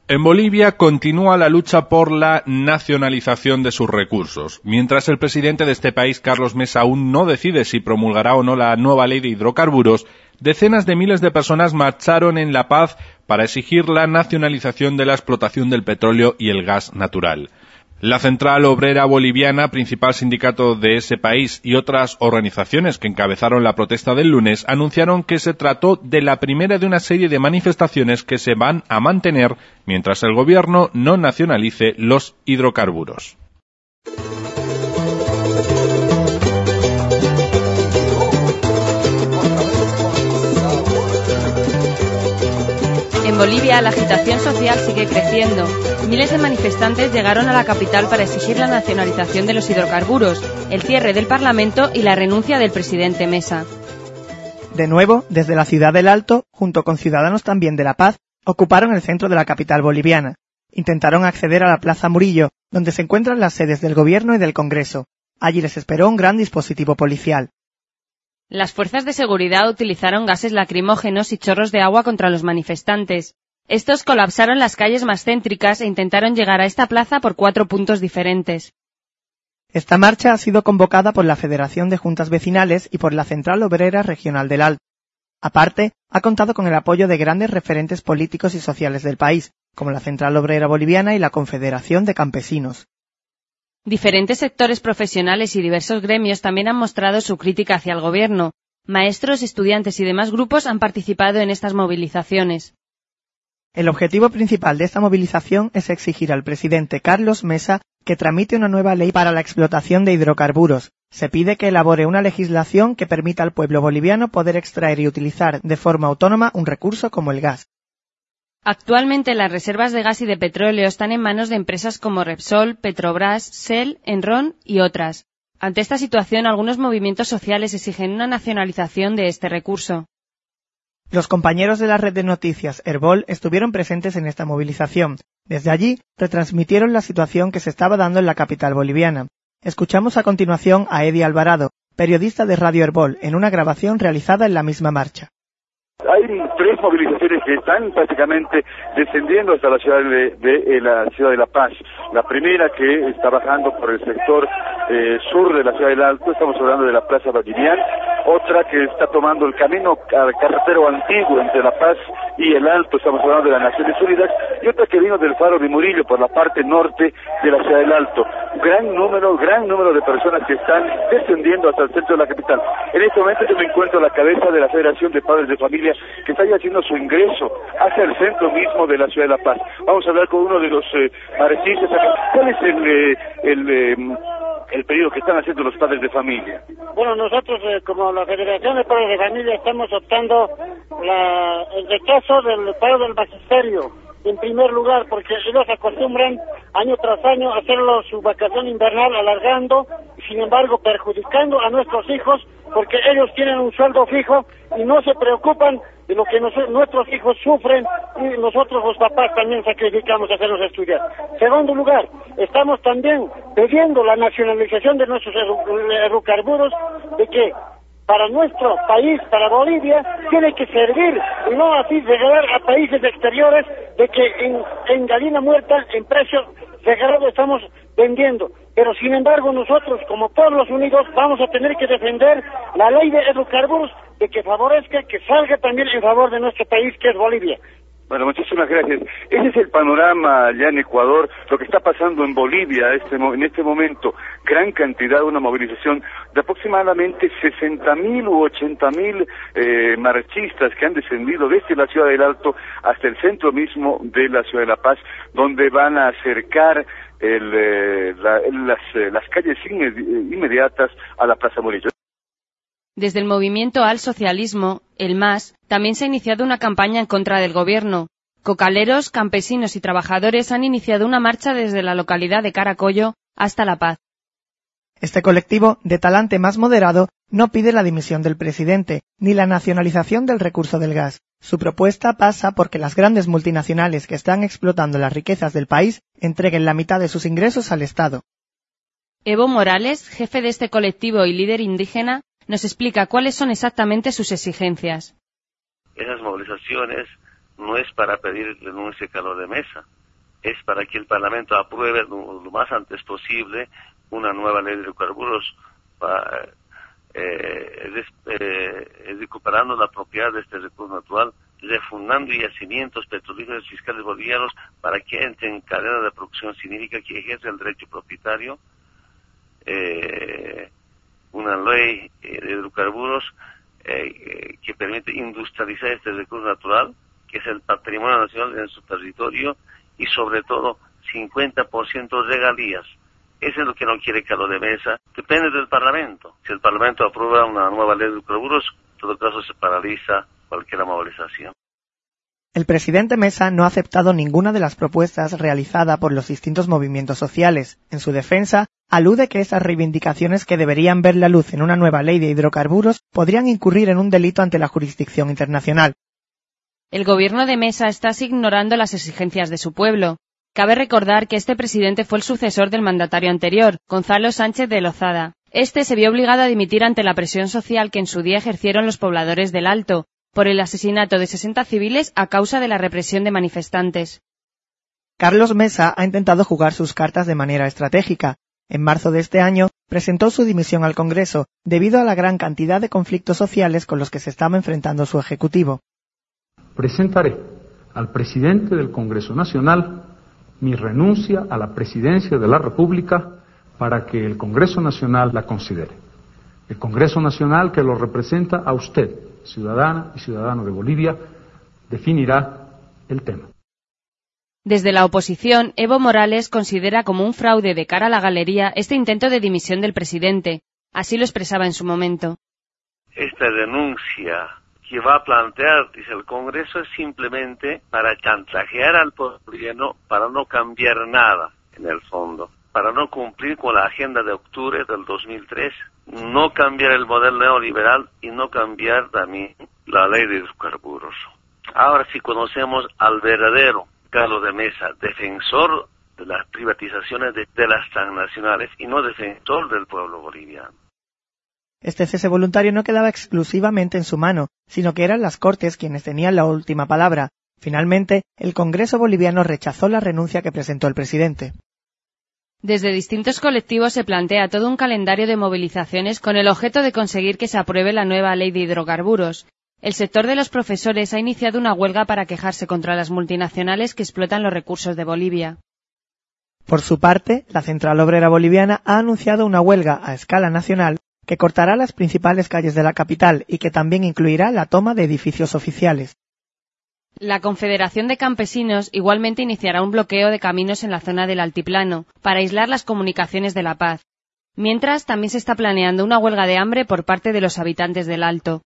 En Bolivia continúa la lucha por la nacionalización de sus recursos. Mientras el presidente de este país, Carlos Mesa, aún no decide si promulgará o no la nueva ley de hidrocarburos, decenas de miles de personas marcharon en La Paz para exigir la nacionalización de la explotación del petróleo y el gas natural. La Central Obrera Boliviana, principal sindicato de ese país, y otras organizaciones que encabezaron la protesta del lunes anunciaron que se trató de la primera de una serie de manifestaciones que se van a mantener mientras el gobierno no nacionalice los hidrocarburos. En Bolivia, la agitación social sigue creciendo. Miles de manifestantes llegaron a la capital para exigir la nacionalización de los hidrocarburos, el cierre del Parlamento y la renuncia del presidente Mesa. De nuevo, desde la ciudad del Alto, junto con ciudadanos también de La Paz, ocuparon el centro de la capital boliviana. Intentaron acceder a la Plaza Murillo, donde se encuentran las sedes del Gobierno y del Congreso. Allí les esperó un gran dispositivo policial. Las fuerzas de seguridad utilizaron gases lacrimógenos y chorros de agua contra los manifestantes. Estos colapsaron las calles más céntricas e intentaron llegar a esta plaza por 4 puntos diferentes. Esta marcha ha sido convocada por la Federación de Juntas Vecinales y por la Central Obrera Regional del Alto. Aparte, ha contado con el apoyo de grandes referentes políticos y sociales del país, como la Central Obrera Boliviana y la Confederación de Campesinos. Diferentes sectores profesionales y diversos gremios también han mostrado su crítica hacia el gobierno. Maestros, estudiantes y demás grupos han participado en estas movilizaciones. El objetivo principal de esta movilización es exigir al presidente Carlos Mesa que tramite una nueva ley para la explotación de hidrocarburos. Se pide que elabore una legislación que permita al pueblo boliviano poder extraer y utilizar de forma autónoma un recurso como el gas. Actualmente las reservas de gas y de petróleo están en manos de empresas como Repsol, Petrobras, Shell, Enron y otras. Ante esta situación, algunos movimientos sociales exigen una nacionalización de este recurso. Los compañeros de la red de noticias Herbol estuvieron presentes en esta movilización. Desde allí, retransmitieron la situación que se estaba dando en la capital boliviana. Escuchamos a continuación a Eddie Alvarado, periodista de Radio Herbol, en una grabación realizada en la misma marcha. Hay 3 movilizaciones que están prácticamente descendiendo hasta la ciudad de La Paz. La primera que está bajando por el sector sur de la ciudad del Alto, estamos hablando de la Plaza Vallivian. Otra que está tomando el camino carretero antiguo entre La Paz y el Alto, estamos hablando de las Naciones Unidas. Y otra que vino del Faro de Murillo por la parte norte de la ciudad del Alto. Gran número de personas que están descendiendo hasta el centro de la capital. En este momento yo me encuentro a la cabeza de la Federación de Padres de Familia que está ya haciendo su ingreso hacia el centro mismo de la ciudad de La Paz. Vamos a hablar con uno de los parecistas acá. ¿Cuál es el pedido que están haciendo los padres de familia? Bueno, nosotros como la Federación de Padres de Familia estamos optando el rechazo del paro del magisterio, en primer lugar, porque ellos acostumbran año tras año a hacerlo su vacación invernal alargando, sin embargo perjudicando a nuestros hijos, porque ellos tienen un sueldo fijo y no se preocupan de lo que nuestros hijos sufren, y nosotros los papás también sacrificamos a hacerlos estudiar. Segundo lugar, estamos también pidiendo la nacionalización de nuestros hidrocarburos, de que para nuestro país, para Bolivia, tiene que servir y no así regalar a países exteriores, de que en gallina muerta, en precio regalado estamos vendiendo. Pero sin embargo nosotros como pueblos unidos vamos a tener que defender la ley de hidrocarburos, de que favorezca, que salga también en favor de nuestro país, que es Bolivia. Bueno, muchísimas gracias. Ese es el panorama allá en Ecuador, lo que está pasando en Bolivia en este momento. Gran cantidad, una movilización de aproximadamente 60.000 u 80.000 marchistas que han descendido desde la ciudad del Alto hasta el centro mismo de la ciudad de La Paz, donde van a acercar las calles inmediatas a la Plaza Murillo. Desde el movimiento al socialismo, el MAS, también se ha iniciado una campaña en contra del gobierno. Cocaleros, campesinos y trabajadores han iniciado una marcha desde la localidad de Caracollo hasta La Paz. Este colectivo, de talante más moderado, no pide la dimisión del presidente, ni la nacionalización del recurso del gas. Su propuesta pasa porque las grandes multinacionales que están explotando las riquezas del país entreguen la mitad de sus ingresos al Estado. Evo Morales, jefe de este colectivo y líder indígena, nos explica cuáles son exactamente sus exigencias. Esas movilizaciones no es para pedir renuncia a Carlos de Mesa, es para que el Parlamento apruebe lo más antes posible una nueva ley de hidrocarburos, recuperando la propiedad de este recurso natural, refundando yacimientos petrolíferos fiscales bolivianos para que entren en cadena de producción significa que ejerce el derecho propietario, una ley de hidrocarburos que permite industrializar este recurso natural, que es el patrimonio nacional en su territorio, y sobre todo 50% regalías. Eso es lo que no quiere Carlos de Mesa. Depende del Parlamento. Si el Parlamento aprueba una nueva ley de hidrocarburos, en todo caso se paraliza cualquier movilización. El presidente Mesa no ha aceptado ninguna de las propuestas realizadas por los distintos movimientos sociales. En su defensa, alude que esas reivindicaciones que deberían ver la luz en una nueva ley de hidrocarburos podrían incurrir en un delito ante la jurisdicción internacional. El gobierno de Mesa está ignorando las exigencias de su pueblo. Cabe recordar que este presidente fue el sucesor del mandatario anterior, Gonzalo Sánchez de Lozada. Este se vio obligado a dimitir ante la presión social que en su día ejercieron los pobladores del Alto, por el asesinato de 60 civiles a causa de la represión de manifestantes. Carlos Mesa ha intentado jugar sus cartas de manera estratégica. En marzo de este año presentó su dimisión al Congreso debido a la gran cantidad de conflictos sociales con los que se estaba enfrentando su ejecutivo. Presentaré al presidente del Congreso Nacional mi renuncia a la presidencia de la República para que el Congreso Nacional la considere. El Congreso Nacional, que lo representa a usted, ciudadana y ciudadano de Bolivia, definirá el tema. Desde la oposición, Evo Morales considera como un fraude de cara a la galería este intento de dimisión del presidente. Así lo expresaba en su momento. Esta denuncia que va a plantear, dice el Congreso, es simplemente para chantajear al pueblo boliviano para no cambiar nada en el fondo, para no cumplir con la agenda de octubre del 2003, no cambiar el modelo neoliberal y no cambiar también la ley de hidrocarburos. Ahora sí conocemos al verdadero Carlos de Mesa, defensor de las privatizaciones de las transnacionales y no defensor del pueblo boliviano. Este cese voluntario no quedaba exclusivamente en su mano, sino que eran las Cortes quienes tenían la última palabra. Finalmente, el Congreso boliviano rechazó la renuncia que presentó el presidente. Desde distintos colectivos se plantea todo un calendario de movilizaciones con el objeto de conseguir que se apruebe la nueva ley de hidrocarburos. El sector de los profesores ha iniciado una huelga para quejarse contra las multinacionales que explotan los recursos de Bolivia. Por su parte, la Central Obrera Boliviana ha anunciado una huelga a escala nacional que cortará las principales calles de la capital y que también incluirá la toma de edificios oficiales. La Confederación de Campesinos igualmente iniciará un bloqueo de caminos en la zona del altiplano para aislar las comunicaciones de La Paz. Mientras, también se está planeando una huelga de hambre por parte de los habitantes del Alto.